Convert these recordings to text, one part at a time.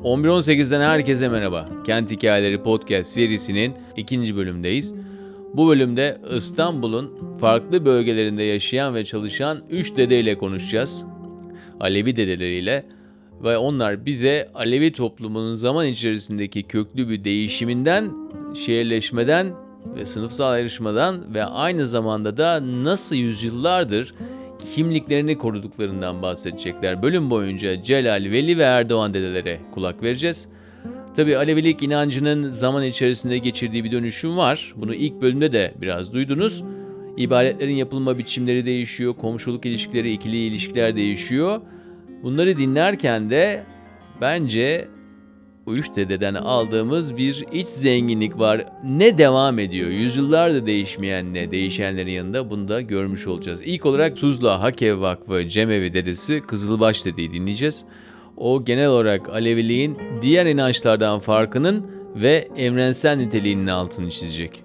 11.18'den herkese merhaba. Kent Hikayeleri Podcast serisinin 2. bölümdeyiz. Bu bölümde İstanbul'un farklı bölgelerinde yaşayan ve çalışan 3 dedeyle konuşacağız. Alevi dedeleriyle ve onlar bize Alevi toplumunun zaman içerisindeki köklü bir değişiminden, şehirleşmeden ve sınıfsal ayrışmadan ve aynı zamanda da nasıl yüzyıllardır kimliklerini koruduklarından bahsedecekler. Bölüm boyunca Celal, Veli ve Erdoğan dedelere kulak vereceğiz. Tabii Alevilik inancının zaman içerisinde geçirdiği bir dönüşüm var. Bunu ilk bölümde de biraz duydunuz. İbadetlerin yapılma biçimleri değişiyor, komşuluk ilişkileri, ikili ilişkiler değişiyor. Bunları dinlerken de bence bu 3 dededen aldığımız bir iç zenginlik var. Ne devam ediyor? Yüzyıllardır değişmeyen ne? Değişenlerin yanında bunu da görmüş olacağız. İlk olarak Tuzla Hakev Vakfı Cemevi dedesi Kızılbaş dedeyi dinleyeceğiz. O genel olarak Aleviliğin diğer inançlardan farkının ve evrensel niteliğinin altını çizecek.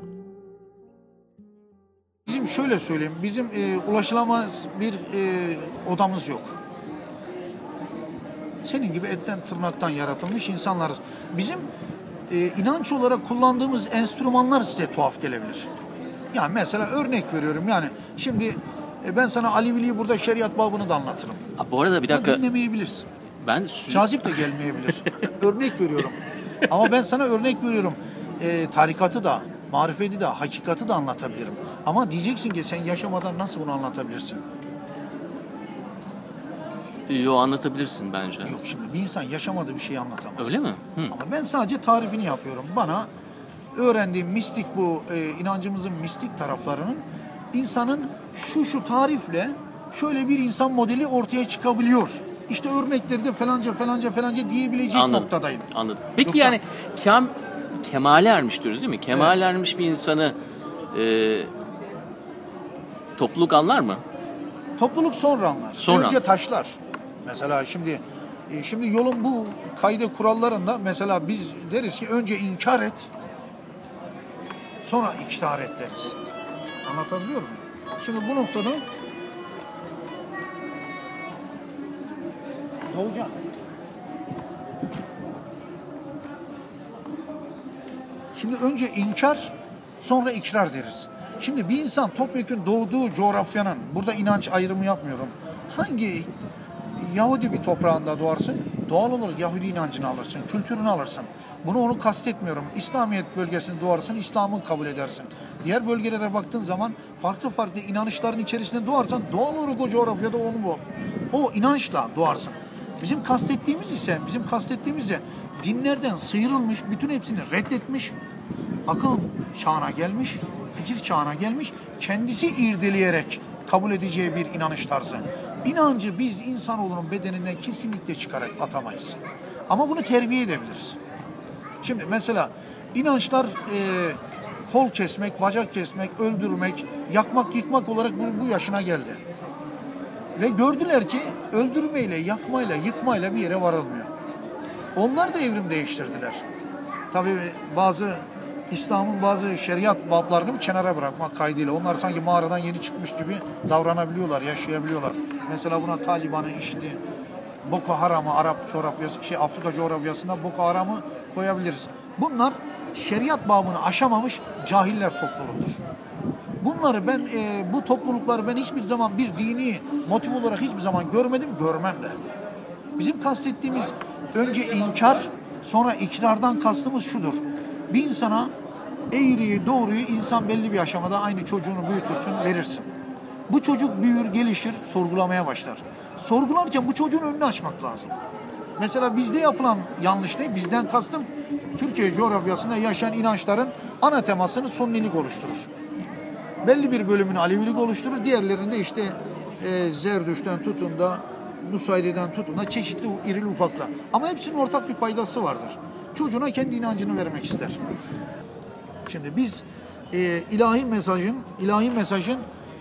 Bizim şöyle söyleyeyim, bizim ulaşılamaz bir odamız yok. Senin gibi etten tırnaktan yaratılmış insanlarız. Bizim inanç olarak kullandığımız enstrümanlar size tuhaf gelebilir. Yani mesela örnek veriyorum, yani şimdi ben sana Aleviliği burada şeriat babını da anlatırım. Bu arada bir dakika. Dinlemeyebilirsin. Cazip de gelmeyebilir. Örnek veriyorum. Ama ben sana örnek veriyorum. Tarikatı da, marifeti de, hakikati de anlatabilirim. Ama diyeceksin ki sen yaşamadan nasıl bunu anlatabilirsin? Yo, anlatabilirsin bence. Yok, şimdi bir insan yaşamadığı bir şeyi anlatamaz. Öyle mi? Hı. Ama ben sadece tarifini yapıyorum. Bana öğrendiğim mistik, bu inancımızın mistik taraflarının insanın şu tarifle şöyle bir insan modeli ortaya çıkabiliyor. İşte örnekleri de falanca diyebilecek noktadayım. Anladım. Peki Yoksa, yani kemale ermiş diyoruz değil mi? Kemale ermiş bir insanı topluluk anlar mı? Topluluk sonra anlar. Sonra. Önce taşlar. Mesela şimdi yolun bu kaydı kurallarında mesela biz deriz ki önce inkar et, sonra ikrar et deriz. Anlatabiliyor muyum? Şimdi bu noktada Doğucan. Şimdi önce inkar, sonra ikrar deriz. Şimdi bir insan topyekün doğduğu coğrafyanın, burada inanç ayrımı yapmıyorum. Hangi Yahudi bir toprağında doğarsın, doğal olarak Yahudi inancını alırsın, kültürünü alırsın. Onu kastetmiyorum. İslamiyet bölgesinde doğarsın, İslam'ı kabul edersin. Diğer bölgelere baktığın zaman farklı inanışların içerisinde doğarsan doğal olarak o coğrafyada o inançla doğarsın. Bizim kastettiğimiz ise dinlerden sıyrılmış, bütün hepsini reddetmiş, akıl çağına gelmiş, fikir çağına gelmiş, kendisi irdeleyerek kabul edeceği bir inanış tarzı. İnancı biz insanoğlunun bedeninden kesinlikle çıkarak atamayız. Ama bunu terbiye edebiliriz. Şimdi mesela inançlar kol kesmek, bacak kesmek, öldürmek, yakmak, yıkmak olarak bu yaşına geldi. Ve gördüler ki öldürmeyle, yakmayla, yıkmayla bir yere varılmıyor. Onlar da evrim değiştirdiler. Tabii İslam'ın bazı şeriat bablarını bir kenara bırakmak kaydıyla. Onlar sanki mağaradan yeni çıkmış gibi davranabiliyorlar, yaşayabiliyorlar. Mesela buna Taliban'ı, IŞİD'i, Boko Haram'ı, Afrika coğrafyasında Boko Haram'ı koyabiliriz. Bunlar şeriat babını aşamamış cahiller topluluğudur. Bunları bu toplulukları ben hiçbir zaman bir dini motiv olarak hiçbir zaman görmedim, görmem de. Bizim kastettiğimiz önce inkar, sonra ikrardan kastımız şudur. Bir insana eğriyi, doğruyu insan belli bir aşamada aynı çocuğunu büyütürsün, verirsin. Bu çocuk büyür, gelişir, sorgulamaya başlar. Sorgularken bu çocuğun önünü açmak lazım. Mesela bizde yapılan yanlış ne? Bizden kastım Türkiye coğrafyasında yaşayan inançların ana temasını Sunnilik oluşturur. Belli bir bölümünü Alevilik oluşturur, diğerlerinde işte Zerdüş'ten tutun da Nusayri'den tutun da çeşitli irili ufakla. Ama hepsinin ortak bir paydası vardır. Çocuğuna kendi inancını vermek ister. Şimdi biz ilahi mesajın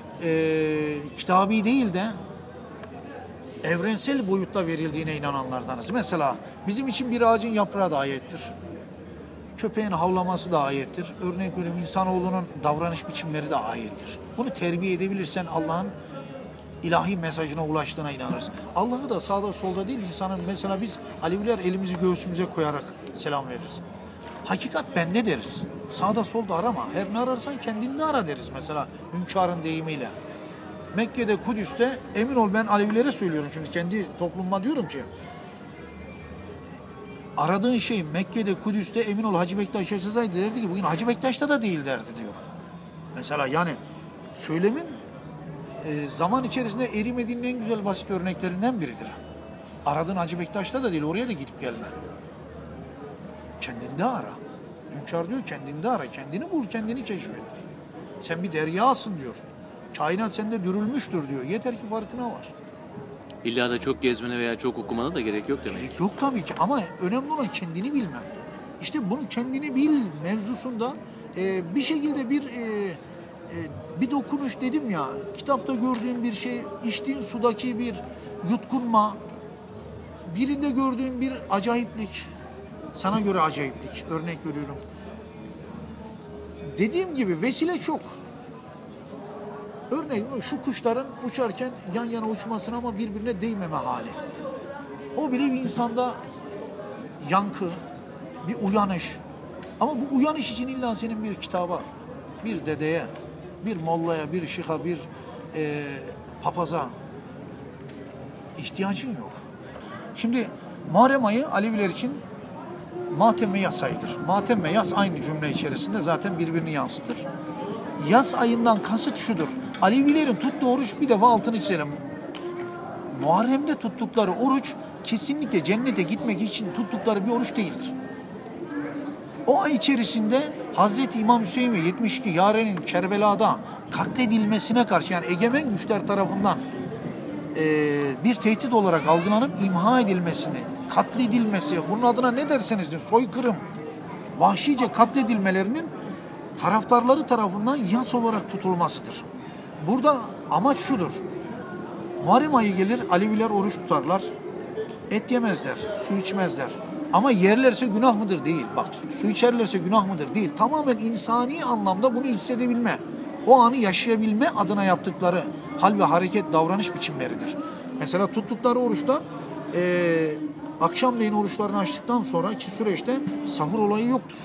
kitabi değil de evrensel boyutta verildiğine inananlardanız. Mesela bizim için bir ağacın yaprağı da ayettir. Köpeğin havlaması da ayettir. Örnek veriyorum, insanoğlunun davranış biçimleri de ayettir. Bunu terbiye edebilirsen Allah'ın ilahi mesajına ulaştığına inanırız. Allah'ı da sağda solda değil, insanın mesela biz Aleviler elimizi göğsümüze koyarak selam veririz. Hakikat bende deriz. Sağda solda arama. Her ne ararsan kendinde ara deriz mesela hünkârın deyimiyle. Mekke'de, Kudüs'te emin ol ben Alevilere söylüyorum şimdi kendi toplumuma diyorum ki aradığın şey Mekke'de, Kudüs'te emin ol Hacı Bektaş yaşasaydı derdi ki bugün Hacı Bektaş'ta da değil derdi diyor. Mesela yani söylemin zaman içerisinde erimediğinin en güzel basit örneklerinden biridir. Aradığın Hacı Bektaş'ta da değil, oraya da gidip gelme. Kendinde ara. Hünkâr diyor kendinde ara, kendini bul, kendini keşfet. Sen bir deryasın diyor. Kainat sende dürülmüştür diyor. Yeter ki farkına var. İlla da çok gezmene veya çok okumana da gerek yok demek. Gerek yok tabii ki ama önemli olan kendini bilmen. İşte bunu kendini bil mevzusunda bir şekilde bir dokunuş dedim ya, kitapta gördüğün bir şey, içtiğin sudaki bir yutkunma, birinde gördüğün bir acayiplik, sana göre acayiplik, örnek veriyorum. Dediğim gibi vesile çok. Örneğin şu kuşların uçarken yan yana uçmasına ama birbirine değmeme hali. O bile bir insanda yankı, bir uyanış. Ama bu uyanış için illa senin bir kitaba, bir dedeye, bir mollaya, bir şıha, bir papaza ihtiyacın yok. Şimdi Muharrem ayı Aleviler için matem ve yas ayıdır. Matem ve yas aynı cümle içerisinde zaten birbirini yansıtır. Yas ayından kasıt şudur. Alevilerin tuttuğu oruç bir defa altını çizelim. Muharrem'de tuttukları oruç kesinlikle cennete gitmek için tuttukları bir oruç değildir. O ay içerisinde Hazreti İmam Hüseyin ve 72 yarenin Kerbela'da katledilmesine karşı yani egemen güçler tarafından bir tehdit olarak algılanıp imha edilmesini, katledilmesi, bunun adına ne derseniz de soykırım, vahşice katledilmelerinin taraftarları tarafından yas olarak tutulmasıdır. Burada amaç şudur. Muharrem ayı gelir, Aleviler oruç tutarlar. Et yemezler, su içmezler. Ama yerlerse günah mıdır? Değil. Bak su içerlerse günah mıdır? Değil. Tamamen insani anlamda bunu hissedebilme, o anı yaşayabilme adına yaptıkları hal ve hareket, davranış biçimleridir. Mesela tuttukları oruçta akşamleyin oruçlarını açtıktan sonraki süreçte sahur olayı yoktur.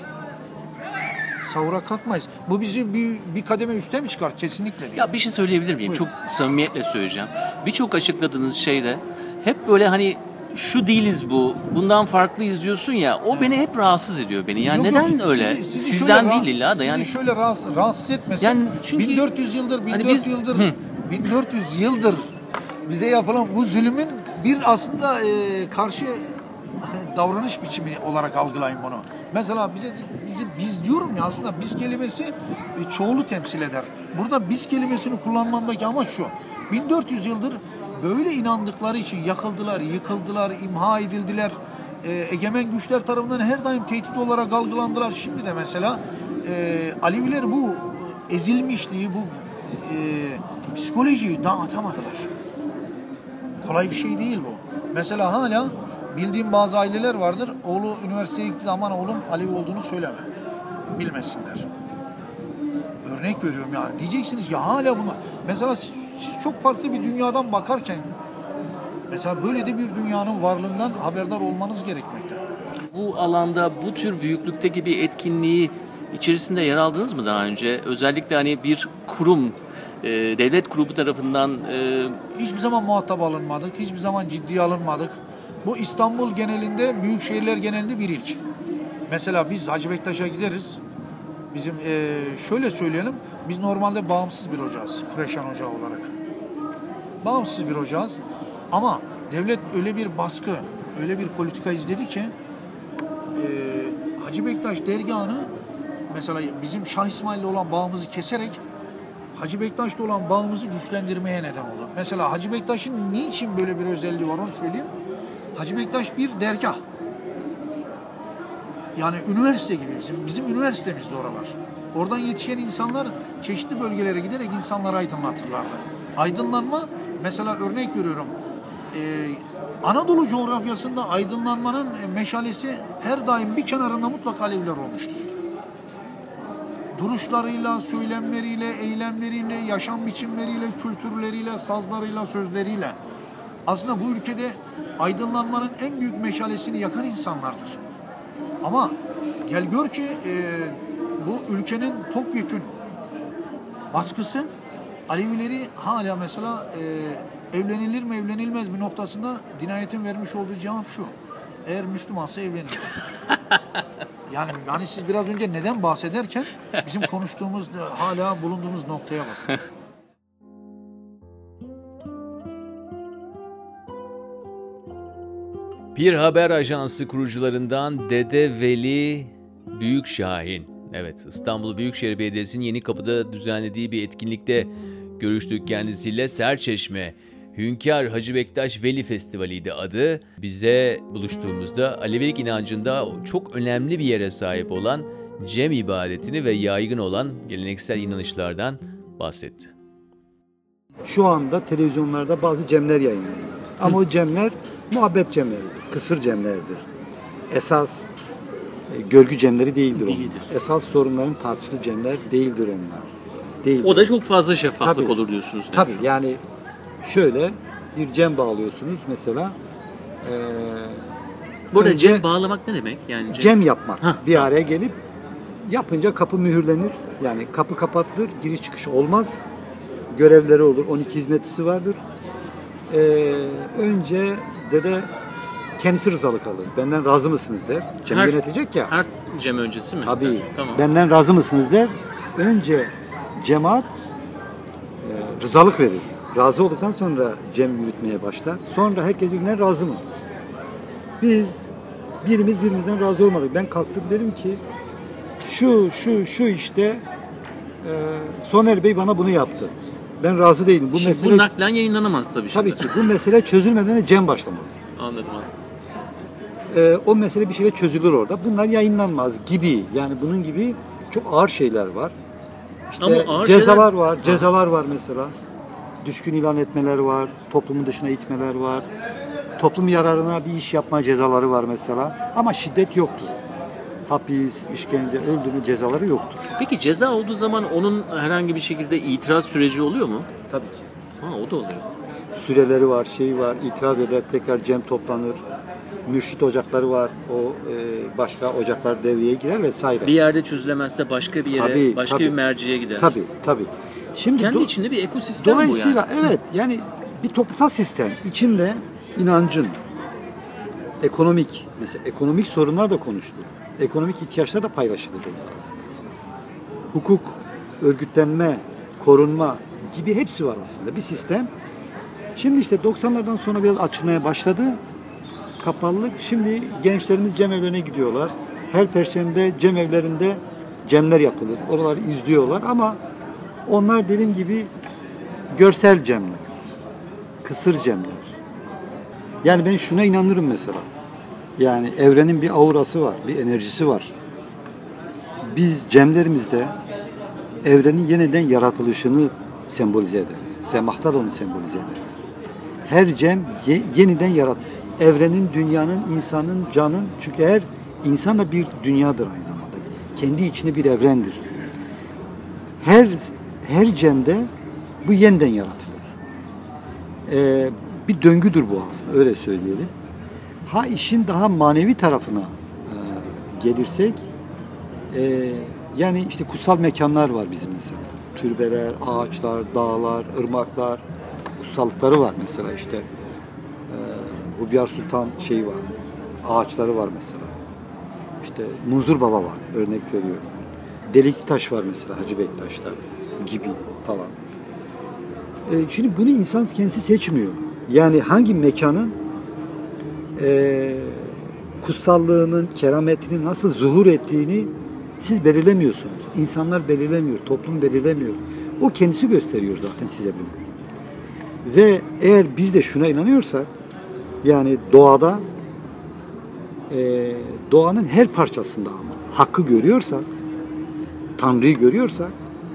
Sahura kalkmayız. Bu bizi bir kademe üste mi çıkar? Kesinlikle değil. Ya bir şey söyleyebilir miyim? Buyurun. Çok samimiyetle söyleyeceğim. Birçok açıkladığınız şeyde hep böyle hani şu değiliz bu, bundan farklıyız diyorsun ya, o beni hep rahatsız ediyor beni. Yani Yok, neden yok, öyle? sizi Sizden şöyle değil illa da yani. Sizi şöyle rahatsız etmesin. Yani çünkü 1400 yıldır, 1400 hani yıldır, 1400 yıldır bize yapılan bu zulümün bir aslında karşı davranış biçimi olarak algılayın bunu. Mesela biz diyorum ya aslında biz kelimesi çoğulu temsil eder. Burada biz kelimesini kullanmamdaki amaç şu. 1400 yıldır böyle inandıkları için yakıldılar, yıkıldılar, imha edildiler. Egemen güçler tarafından her daim tehdit olarak algılandılar. Şimdi de mesela Aleviler bu ezilmişliği, bu psikolojiyi dağıtamadılar. Kolay bir şey değil bu. Mesela hala bildiğim bazı aileler vardır. Oğlu üniversiteye gittiği zaman oğlum Alevi olduğunu söyleme. Bilmesinler. Örnek veriyorum yani. Diyeceksiniz ya hala bunlar. Mesela siz çok farklı bir dünyadan bakarken mesela böyle de bir dünyanın varlığından haberdar olmanız gerekmekte. Bu alanda bu tür büyüklükteki bir etkinliği içerisinde yer aldınız mı daha önce? Özellikle hani bir kurum, devlet grubu tarafından... Hiçbir zaman muhatap alınmadık. Hiçbir zaman ciddiye alınmadık. Bu İstanbul genelinde, büyük şehirler genelinde bir ilk. Mesela biz Hacı Bektaş'a gideriz. Bizim şöyle söyleyelim, biz normalde bağımsız bir hocayız, Kureşan Hoca olarak. Bağımsız bir hocayız ama devlet öyle bir baskı, öyle bir politika izledi ki Hacı Bektaş dergahını mesela bizim Şah İsmail'le olan bağımızı keserek Hacı Bektaş'la olan bağımızı güçlendirmeye neden oldu. Mesela Hacı Bektaş'ın niçin böyle bir özelliği var onu söyleyeyim. Hacı Bektaş bir dergah. Yani üniversite gibi bizim üniversitemizde oralar. Oradan yetişen insanlar çeşitli bölgelere giderek insanları aydınlatırlardı. Aydınlanma, mesela örnek veriyorum, Anadolu coğrafyasında aydınlanmanın meşalesi her daim bir kenarında mutlaka Aleviler olmuştur. duruşlarıyla, söylemleriyle, eylemleriyle, yaşam biçimleriyle, kültürleriyle, sazlarıyla, sözleriyle aslında bu ülkede aydınlanmanın en büyük meşalesini yakan insanlardır. Ama gel gör ki bu ülkenin topyekün baskısı Alevileri hala mesela evlenilir mi evlenilmez mi noktasında Diyanet'in vermiş olduğu cevap şu: eğer Müslümansa evlenir. Yani siz biraz önce neden bahsederken bizim konuştuğumuz, hala bulunduğumuz noktaya bakın. Bir haber ajansı kurucularından Dede Veli Büyükşahin. Evet, İstanbul Büyükşehir Belediyesi'nin Yenikapı'da düzenlediği bir etkinlikte görüştük kendisiyle. Serçeşme Hünkâr Hacı Bektaş Veli Festivali'ydi adı. Bize buluştuğumuzda Alevilik inancında çok önemli bir yere sahip olan cem ibadetini ve yaygın olan geleneksel inanışlardan bahsetti. Şu anda televizyonlarda bazı cemler yayınlanıyor. Ama o cemler muhabbet cemleridir, kısır cemlerdir. Esas görgü cemleri değildir onlar. Esas sorunların tartışılı cemler değildir onlar. Değildir. O da çok fazla şeffaflık Tabii. olur diyorsunuz. Tabii yani şöyle bir cem bağlıyorsunuz mesela. Burada önce cem bağlamak ne demek? Yani cem yapmak. Hah, bir araya gelip yapınca kapı mühürlenir. Yani kapı kapatılır, giriş çıkış olmaz. Görevleri olur, 12 hizmetlisi vardır. Önce dede kendisi rızalık alır. Benden razı mısınız der. Cem yönetecek ya. Her cem öncesi mi? Tabii. Tamam. Benden razı mısınız der. Önce cemaat rızalık verir. Razı olduktan sonra cem yürütmeye başlar. Sonra herkes birbirinden razı mı? Biz birimizden razı olmadık. Ben kalktım dedim ki şu işte Soner Bey bana bunu yaptı. Ben razı değilim. Bu Şimdi mesele bu naklen yayınlanamaz tabii. tabii ki bu mesele çözülmeden de cem başlamaz. Anladım. O mesele bir şekilde çözülür orada. Bunlar yayınlanmaz gibi. Yani bunun gibi çok ağır şeyler var. İşte Ama ağır cezalar şeyler... var. Cezalar var mesela. Düşkün ilan etmeler var. Toplumun dışına itmeler var. Toplum yararına bir iş yapma cezaları var mesela. Ama şiddet yoktur. Hapis, işkence, öldürme cezaları yoktur. Peki ceza olduğu zaman onun herhangi bir şekilde itiraz süreci oluyor mu? Tabii ki. Ha, o da oluyor. Süreleri var, var. İtiraz eder, tekrar cem toplanır. Mürşit ocakları var. O başka ocaklar devreye girer vesaire. Bir yerde çözülemezse başka bir yere, başka bir merciye gider. Tabii. Şimdi kendi içinde bir ekosistem bu yani. Dolayısıyla evet yani bir toplumsal sistem içinde inancın, ekonomik sorunlar da konuşulur. Ekonomik ihtiyaçlar da paylaşılır aslında. Hukuk, örgütlenme, korunma gibi hepsi var aslında bir sistem. Şimdi işte 90'lardan sonra biraz açılmaya başladı. Kapalılık. Şimdi gençlerimiz cemevlerine gidiyorlar. Her perşembe cemevlerinde cemler yapılır. Oraları izliyorlar ama onlar dediğim gibi görsel cemler. Kısır cemler. Yani ben şuna inanırım mesela. Yani evrenin bir aurası var, bir enerjisi var. Biz cemlerimizde evrenin yeniden yaratılışını sembolize ederiz. Semahta da onu sembolize ederiz. Her cem yeniden evrenin, dünyanın, insanın, canın, çünkü her insan da bir dünyadır aynı zamanda. Kendi içinde bir evrendir. Her cemde bu yeniden yaratılır. Bir döngüdür bu aslında, öyle söyleyelim. Ha işin daha manevi tarafına gelirsek, yani işte kutsal mekanlar var bizim mesela. Türbeler, ağaçlar, dağlar, ırmaklar, kutsallıkları var mesela işte. Hubiyar Sultan var, ağaçları var mesela. İşte Munzur Baba var, örnek veriyorum. Delikli Taş var mesela Hacı Bektaş'ta gibi falan. Şimdi bunu insan kendisi seçmiyor. Yani hangi mekanın kutsallığının, kerametinin nasıl zuhur ettiğini siz belirlemiyorsunuz. İnsanlar belirlemiyor, toplum belirlemiyor. O kendisi gösteriyor zaten size bunu. Ve eğer biz de şuna inanıyorsak, yani doğanın her parçasında ama hakkı görüyorsak, Tanrı'yı görüyorsak,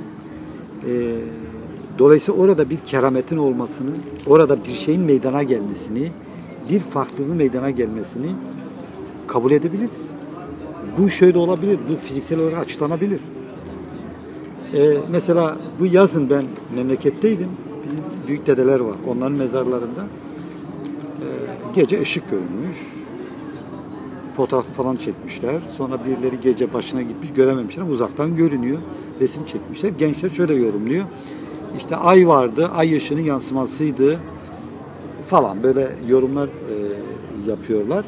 dolayısıyla orada bir kerametin olmasını, orada bir şeyin meydana gelmesini, bir farklılığın meydana gelmesini kabul edebiliriz. Bu şöyle olabilir, bu fiziksel olarak açıklanabilir. Mesela bu yazın ben memleketteydim. Bizim büyük dedeler var. Onların mezarlarında gece ışık görünmüş. Fotoğraf falan çekmişler. Sonra birileri gece başına gitmiş, görememişler ama uzaktan görünüyor. Resim çekmişler. Gençler şöyle yorumluyor. İşte ay vardı, ay ışığının yansımasıydı falan böyle yorumlar yapıyorlar.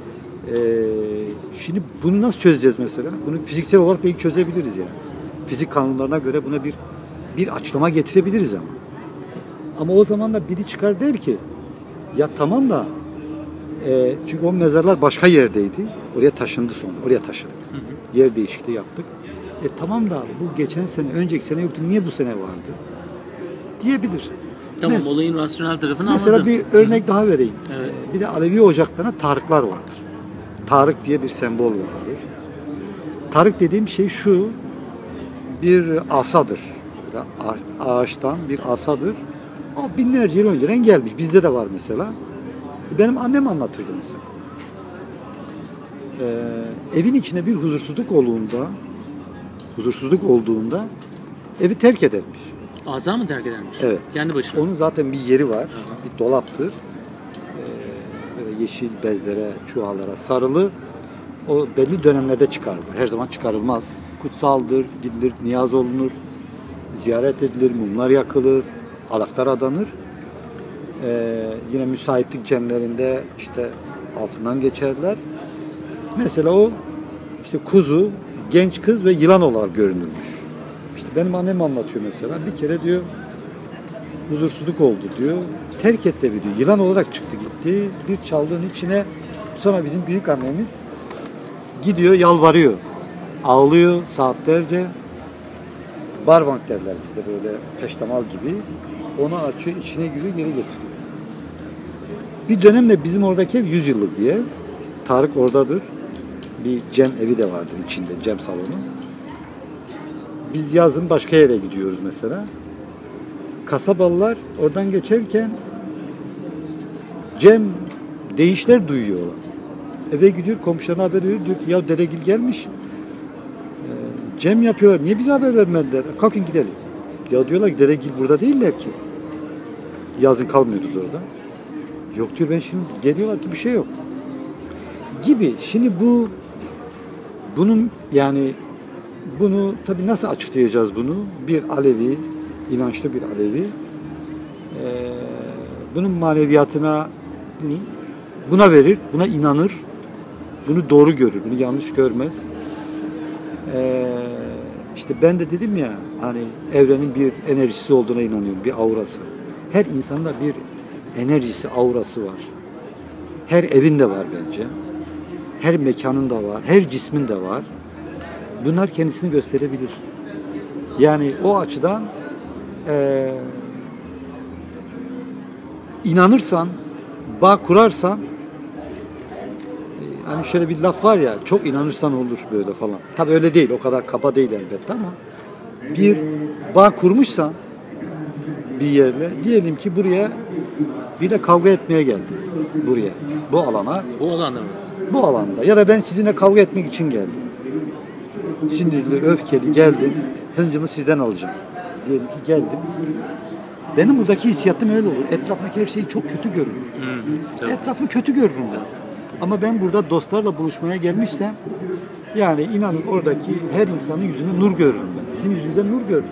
Şimdi bunu nasıl çözeceğiz mesela? Bunu fiziksel olarak belki çözebiliriz yani. Fizik kanunlarına göre buna bir açıklama getirebiliriz ama. Ama o zaman da biri çıkar der ki ya tamam da çünkü o mezarlar başka yerdeydi. Oraya taşındı sonra. Oraya taşıdık. Yer değişikliği yaptık. Tamam da bu geçen sene, önceki sene yoktu. Niye bu sene vardı? Diyebilir. Tamam, olayın rasyonel tarafını mesela anladım. bir örnek daha vereyim. Evet. Bir de Alevi ocaklarına tarıklar vardır. Tarık diye bir sembol vardır. Tarık dediğim şey şu, bir asadır. Ağaçtan bir asadır. O binlerce yıl önceden gelmiş. Bizde de var mesela. Benim annem anlatırdı mesela. Evin içine bir huzursuzluk olduğunda evi terk edermiş. Asa mı terk edermiş? Evet. Kendi başına. Onun zaten bir yeri var. Bir dolaptır. Böyle yeşil bezlere, çuvallara sarılı. O belli dönemlerde çıkarılır. Her zaman çıkarılmaz. Kutsaldır, gidilir, niyaz olunur, ziyaret edilir, mumlar yakılır, adaklar adanır. Yine müsaitlik cenlerinde işte altından geçerler. Mesela o işte kuzu, genç kız ve yılan olarak görünürmüş. İşte benim annem anlatıyor mesela. Bir kere diyor huzursuzluk oldu diyor. Terk etti evi diyor. Yılan olarak çıktı gitti. Bir çaldığın içine sonra bizim büyük annemiz gidiyor yalvarıyor. Ağlıyor saatlerce. Barbank derler bizde böyle peştemal gibi. Onu açıyor, içine giriyor, geri getiriyor. Bir dönemde bizim oradaki ev 100 yıllık bir ev. Tarık oradadır. Bir cem evi de vardır içinde, cem salonu. Biz yazın başka yere gidiyoruz mesela. Kasabalılar oradan geçerken cem deyişler duyuyorlar. Eve gidiyor, komşularına haber veriyor. Diyor ki ya dedegil gelmiş. Cem yapıyorlar. Niye bize haber vermediler? Kalkın gidelim. Ya diyorlar ki dedegil burada değiller ki. Yazın kalmıyoruz orada. Yok diyor ben şimdi geliyorlar ki bir şey yok. Gibi. Şimdi bunun yani bunu tabii nasıl açıklayacağız bunu? Bir Alevi, inançlı bir Alevi bunun maneviyatına buna verir, buna inanır, bunu doğru görür, bunu yanlış görmez. İşte ben de dedim ya hani evrenin bir enerjisi olduğuna inanıyorum, bir aurası. Her insanda bir enerjisi, aurası var. Her evin de var bence. Her mekanın da var, her cismin de var. Bunlar kendisini gösterebilir. Yani o açıdan inanırsan, bağ kurarsan hani şöyle bir laf var ya, çok inanırsan olur böyle falan. Tabii öyle değil, o kadar kaba değil elbette ama bir bağ kurmuşsan bir yerle, diyelim ki buraya bir de kavga etmeye geldin. Buraya, bu alana. Bu alanda mı? Bu alanda. Ya da ben sizinle kavga etmek için geldim. Sinirli, öfkeli geldim. Hıncımı sizden alacağım. Diyelim ki geldim. Benim buradaki hissiyatım öyle olur. Etrafındaki her şeyi çok kötü görürüm. Etrafımı kötü görürüm ben. Ama ben burada dostlarla buluşmaya gelmişsem yani inanın oradaki her insanın yüzünde nur görürüm ben. Sizin yüzünüzde nur görürüm.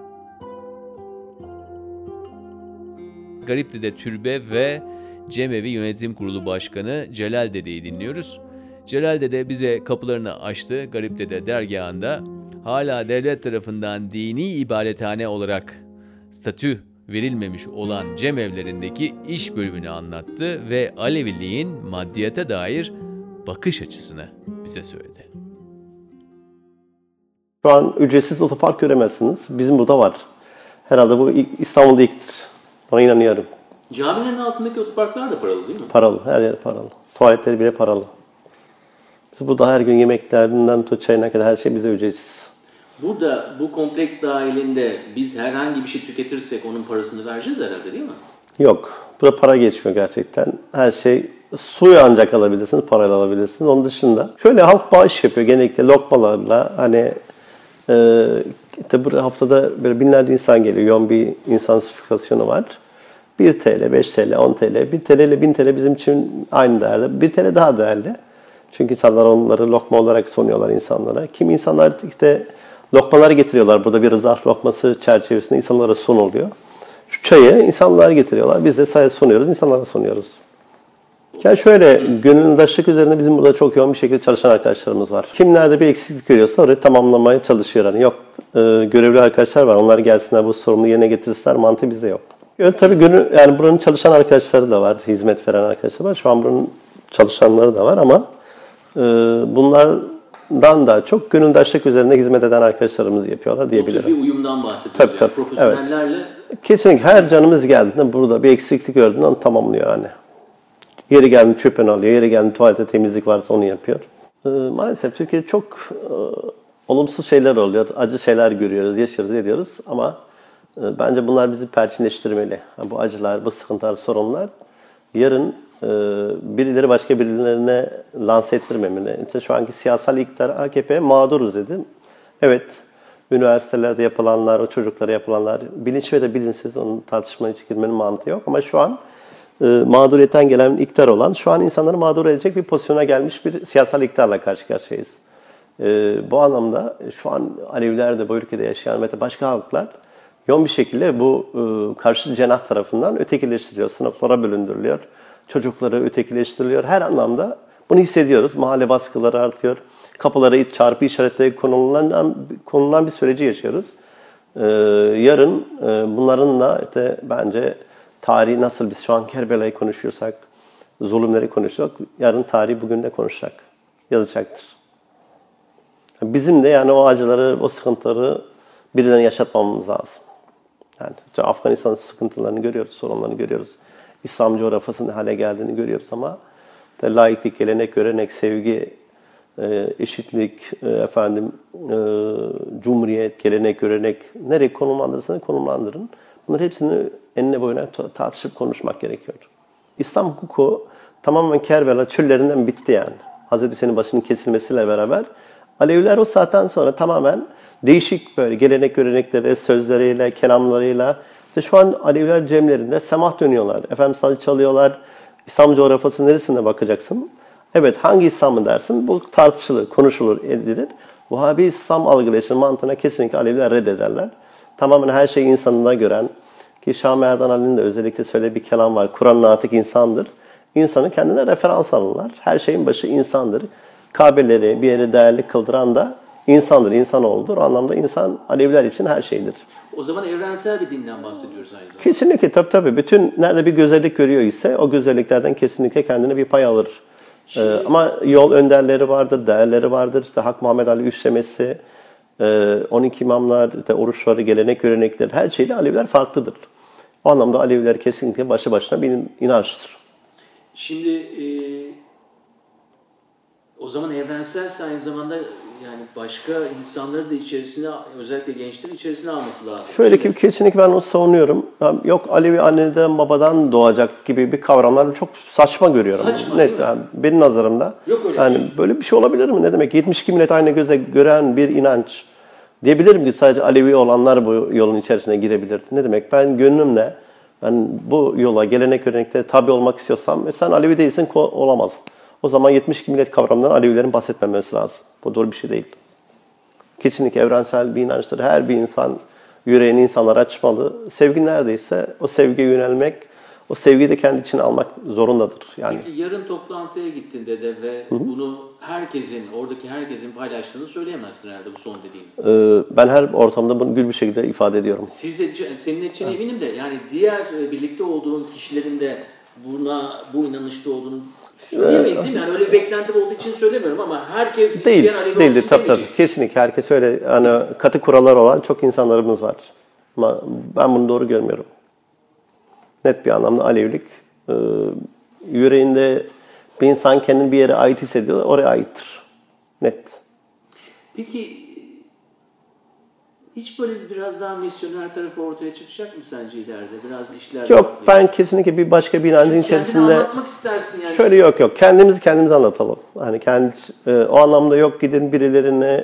Garipde'de Türbe ve Cemevi Yönetim Kurulu Başkanı Celal Dede'yi dinliyoruz. Celal Dede bize kapılarını açtı. Garipde'de dergahında hala devlet tarafından dini ibadethane olarak statü verilmemiş olan cemevlerindeki iş bölümünü anlattı ve Aleviliğin maddiyata dair bakış açısını bize söyledi. Şu an ücretsiz otopark göremezsiniz. Bizim burada var. Herhalde bu İstanbul'da ilktir. Ona inanıyorum. Camilerin altındaki otoparklar da paralı değil mi? Paralı. Her yer paralı. Tuvaletleri bile paralı. Biz burada her gün yemeklerinden tut çayına kadar her şey bize ücretsiz. Burada bu kompleks dahilinde biz herhangi bir şey tüketirsek onun parasını vereceğiz herhalde değil mi? Yok. Burada para geçmiyor gerçekten. Her şey suyu ancak alabilirsiniz, parayla alabilirsiniz. Onun dışında şöyle halk bağış yapıyor genellikle lokmalarla hani Tabi burada haftada böyle binlerce insan geliyor. Yoğun bir insan sirkülasyonu var. 1 TL, 5 TL, 10 TL, 1 TL ile 1000 TL bizim için aynı değerde. 1 TL daha değerli. Çünkü insanlar onları lokma olarak sunuyorlar insanlara. Kim insanlar işte lokmaları getiriyorlar. Burada bir rızaf lokması çerçevesinde insanlara sunuluyor. Şu çayı insanlar getiriyorlar. Biz de sadece sunuyoruz, insanlara sunuyoruz. Yani şöyle, gönüldaşlık üzerine bizim burada çok yoğun bir şekilde çalışan arkadaşlarımız var. Kim nerede bir eksiklik görüyorsa orayı tamamlamaya çalışıyor. Yani yok, görevli arkadaşlar var, onlar gelsinler bu sorumluluğu yerine getirsinler, mantığı bizde yok. Tabii yani buranın çalışan arkadaşları da var, hizmet veren arkadaşlar var. Şu an buranın çalışanları da var ama bunlardan da çok gönüldaşlık üzerine hizmet eden arkadaşlarımız yapıyorlar diyebilirim. Bir uyumdan bahsediyoruz. Tabii. Profesyonellerle. Evet. Kesinlikle her canımız geldiğinde burada bir eksiklik gördüğünde onu tamamlıyor yani. Yeri geldiğinde çöpünü alıyor, yeri geldiğinde tuvalete temizlik varsa onu yapıyor. Maalesef Türkiye'de çok olumsuz şeyler oluyor, acı şeyler görüyoruz, yaşıyoruz, ediyoruz ama bence bunlar bizi perçinleştirmeli. Yani bu acılar, bu sıkıntılar, sorunlar yarın birileri başka birilerine lanse ettirmemeli. İşte şu anki siyasal iktidar AKP mağduruz dedim. Evet, üniversitelerde yapılanlar, o çocuklara yapılanlar bilinçli ve de bilinçsiz, onun tartışmaya hiç girmenin mantığı yok ama şu an mağduriyetten gelen iktidar olan, şu an insanları mağdur edecek bir pozisyona gelmiş bir siyasal iktidarla karşı karşıyayız. Bu anlamda şu an Aleviler de bu ülkede yaşayan ve de başka halklar yoğun bir şekilde bu karşı cenah tarafından ötekileştiriliyor, sınıflara bölündürülüyor, çocukları ötekileştiriliyor. Her anlamda bunu hissediyoruz. Mahalle baskıları artıyor, kapılara çarpı işaretleri konulan bir süreci yaşıyoruz. Yarın bunların da işte bence tarihi nasıl biz şu an Kerbela'yı konuşuyorsak, zulümleri konuşuyorsak, yarın tarihi bugün de konuşacak, yazacaktır. Bizim de yani o acıları, o sıkıntıları birilerine yaşatmamamız lazım. Yani Afganistan sıkıntılarını görüyoruz, sorunlarını görüyoruz. İslam coğrafyasının hale geldiğini görüyoruz ama laiklik, gelenek, görenek, sevgi, eşitlik, cumhuriyet, gelenek, görenek nereye konumlandırırsanız konumlandırın. Bunların hepsini enine boyuna tartışıp konuşmak gerekiyor. İslam hukuku tamamen Kerbela çöllerinden bitti yani. Hazreti Hüseyin'in başının kesilmesiyle beraber Aleviler o saatten sonra tamamen değişik böyle gelenek görenekleri, sözleriyle, kelamlarıyla işte şu an Aleviler cemlerinde semah dönüyorlar. Efendim saz çalıyorlar. İslam coğrafyası neresine bakacaksın? Evet, hangi İslam'ı dersin? Bu tartışılır, konuşulur, edilir. Vahabi İslam algılayışının mantığına kesinlikle Aleviler reddederler. Tamamen her şeyi insanına gören, ki Şah Merdan Ali'nin de özellikle söylediği bir kelam var. Kur'an natık insandır. İnsanı kendine referans alırlar. Her şeyin başı insandır. Kabeleri bir yere değerli kıldıran da insandır, insanoğludur. O anlamda insan Aleviler için her şeydir. O zaman evrensel bir dinden bahsediyoruz aynı zamanda. Kesinlikle, tabii. Bütün nerede bir güzellik görüyor ise o güzelliklerden kesinlikle kendine bir pay alır. Ama yol önderleri vardır, değerleri vardır. İşte Hak Muhammed Ali üçlemesi, 12 imamlar, işte oruçları, gelenek, görenekleri, her şeyle Aleviler farklıdır. O anlamda Aleviler kesinlikle başlı başına bir inançtır. Şimdi o zaman evrenselse aynı zamanda yani başka insanları da içerisine, özellikle gençleri içerisine alması lazım. Şöyle ki kesinlikle ben onu savunuyorum. Yok Alevi anneden babadan doğacak gibi bir kavramları çok saçma görüyorum. Saçma net yani benim nazarımda. Yok öyle yani böyle bir şey olabilir mi? Ne demek? 72 millet aynı göze gören bir inanç. Diyebilirim ki sadece Alevi olanlar bu yolun içerisine girebilir. Ne demek? Ben gönlümle bu yola, gelenek görenekte tabi olmak istiyorsam sen Alevi değilsin, olamazsın. O zaman 72 millet kavramından Alevilerin bahsetmemesi lazım. Bu doğru bir şey değil. Kesinlikle evrensel bir inançtır. Her bir insan yüreğini insanlara açmalı. Sevgi neredeyse o sevgiye yönelmek, o sevgiyi de kendi içine almak zorundadır. Yani. Peki yarın toplantıya gittiğinde de ve bunu oradaki herkesin paylaştığını söyleyemezsin herhalde bu son dediğin. Ben her ortamda bunu gül bir şekilde ifade ediyorum. Senin için eminim de yani diğer birlikte olduğun kişilerin de bu inanışta olduğunu söyleyemeyiz değil mi? Yani öyle bir beklenti olduğu için söylemiyorum ama herkes değildir tabii. Kesinlikle herkes öyle katı kurallar olan çok insanlarımız var. Ama ben bunu doğru görmüyorum. Net bir anlamda Alevilik yüreğinde bir insan kendini bir yere ait hissediyor, oraya aittir. Net. Peki hiç böyle biraz daha misyoner tarafı ortaya çıkacak mı sence ileride? Biraz işler. Yok, ben kesinlikle bir başka bir inancın içerisinde. Kendini anlatmak istersin yani. Şöyle yok. Kendimizi anlatalım. Hani o anlamda yok gidin birilerine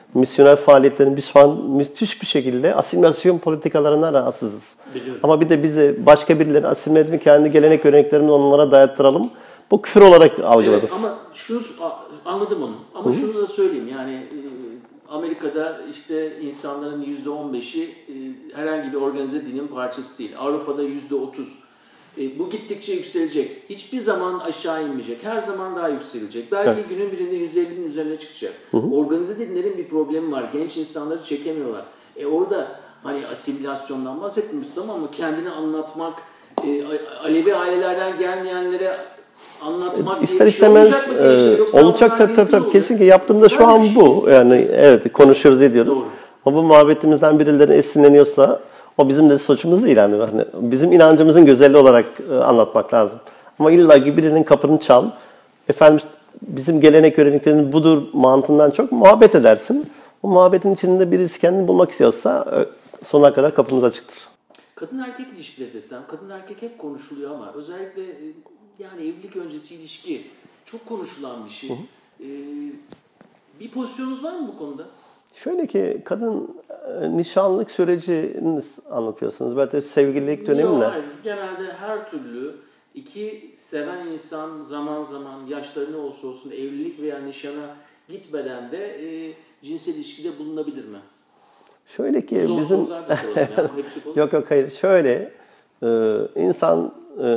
misyoner faaliyetlerin biz şu an müthiş bir şekilde asimilasyon politikalarına rahatsızız. Biliyorum. Ama bir de bize başka birileri asimile edip kendi gelenek göreneklerini onlara dayattıralım. Bu küfür olarak algılarız. Evet, ama şunu anladım onu. Ama şunu da söyleyeyim yani Amerika'da işte insanların %15'i herhangi bir organize dinin parçası değil. Avrupa'da %30. Bu gittikçe yükselecek. Hiçbir zaman aşağı inmeyecek. Her zaman daha yükselecek. Belki günün birinde %50'nin üzerine çıkacak. Organize dinlerin bir problemi var. Genç insanları çekemiyorlar. Orada hani asimilasyondan bahsetmiştim tamam mı? Kendini anlatmak, Alevi ailelerden gelmeyenlere anlatmak İster diye bir şey istemez olacak mı? Yoksa olacak bunlar dinsiz tabii olur. kesinlikle yaptığımda şu Böyle an bir şey bu. kesin. Yani evet konuşuyoruz ediyoruz. Doğru. Ama bu muhabbetimizden birileri esinleniyorsa o bizim de suçumuz değil yani. Hani bizim inancımızın güzelliği olarak anlatmak lazım. Ama illa ki birinin kapını çal. Efendim bizim gelenek göreneklerimiz budur mantığından çok muhabbet edersin. O muhabbetin içinde birisi kendini bulmak istiyorsa sonuna kadar kapımız açıktır. Kadın erkek ilişkileri desem, kadın erkek hep konuşuluyor ama özellikle yani evlilik öncesi ilişki çok konuşulan bir şey. Bir pozisyonunuz var mı bu konuda? Şöyle ki kadın nişanlık sürecini anlatıyorsunuz. Belki sevgililik döneminde. Yok, hayır. Genelde her türlü iki seven insan zaman zaman yaşları ne olsa olsun evlilik veya nişana gitmeden de cinsel ilişkide bulunabilir mi? Şöyle ki Zor bizim sorular da soralım yani. Hepsi konu. yok hayır şöyle insan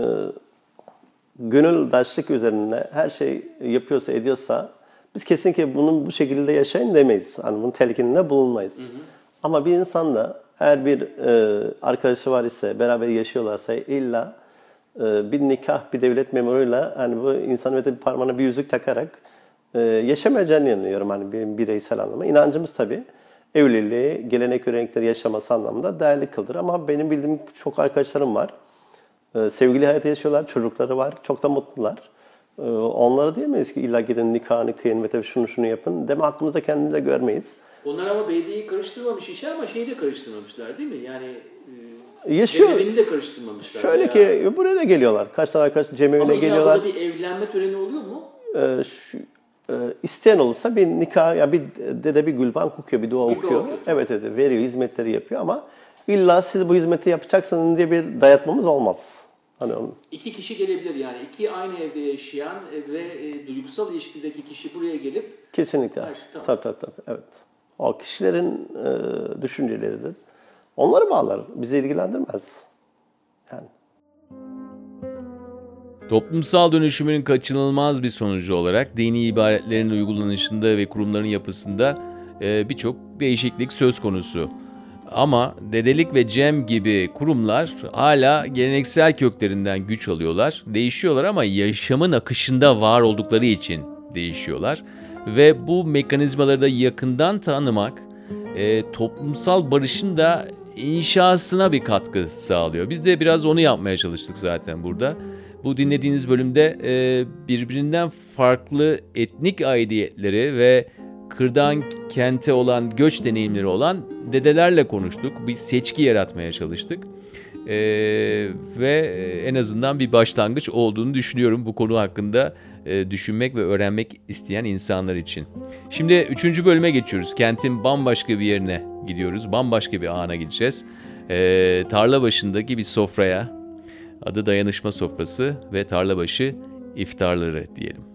gönüldaşlık üzerine her şey yapıyorsa ediyorsa biz kesinlikle bunun bu şekilde yaşayın demeyiz. Hani bunun telkininde bulunmayız. Ama bir insan da eğer bir arkadaşı var ise beraber yaşıyorlarsa illa bir nikah bir devlet memuruyla hani bu insan bir parmağına bir yüzük takarak yaşamayacağını inanıyorum hani bir bireysel anlamda. İnancımız tabii evliliği, gelenek görenekleri yaşaması anlamında değerli kıldır. Ama benim bildiğim çok arkadaşlarım var. Sevgili hayatı yaşıyorlar, çocukları var, çok da mutlular. Onlara diyemeyiz ki illa gidin nikahını kıyın ve tabii şunu yapın. Deme aklımızda kendimize görmeyiz. Onlar ama BD'yi karıştırmamış işe ama şeyi de karıştırmamışlar değil mi? Yani Yaşıyor. Cemevini de karıştırmamışlar. Şöyle ki buraya da geliyorlar. Kaç tane arkadaş cemevine ama geliyorlar. Ama bir evlenme töreni oluyor mu? İsteyen olursa bir nikah, ya bir dede bir gülban okuyor, bir dua Bir dua okuyor. okuyor. Evet veriyor, hizmetleri yapıyor ama illa siz bu hizmeti yapacaksınız diye bir dayatmamız olmaz. Hani onun. İki kişi gelebilir yani. İki aynı evde yaşayan ve duygusal ilişkideki kişi buraya gelip Kesinlikle. Her şey, tamam. Tabii. Evet. O kişilerin düşünceleridir. Onları bağlar. Bizi ilgilendirmez. Yani. Toplumsal dönüşümün kaçınılmaz bir sonucu olarak dini ibaretlerin uygulanışında ve kurumların yapısında birçok değişiklik söz konusu. Ama dedelik ve cem gibi kurumlar hala geleneksel köklerinden güç alıyorlar. Değişiyorlar ama yaşamın akışında var oldukları için değişiyorlar. Ve bu mekanizmaları da yakından tanımak toplumsal barışın da inşasına bir katkı sağlıyor. Biz de biraz onu yapmaya çalıştık zaten burada. Bu dinlediğiniz bölümde birbirinden farklı etnik aidiyetleri ve kırdan kente olan göç deneyimleri olan dedelerle konuştuk. Bir seçki yaratmaya çalıştık. Ve en azından bir başlangıç olduğunu düşünüyorum bu konu hakkında düşünmek ve öğrenmek isteyen insanlar için. Şimdi 3. bölüme geçiyoruz. Kentin bambaşka bir yerine gidiyoruz. Bambaşka bir ana gideceğiz. Tarla başındaki bir sofraya, adı dayanışma sofrası ve tarlabaşı iftarları diyelim.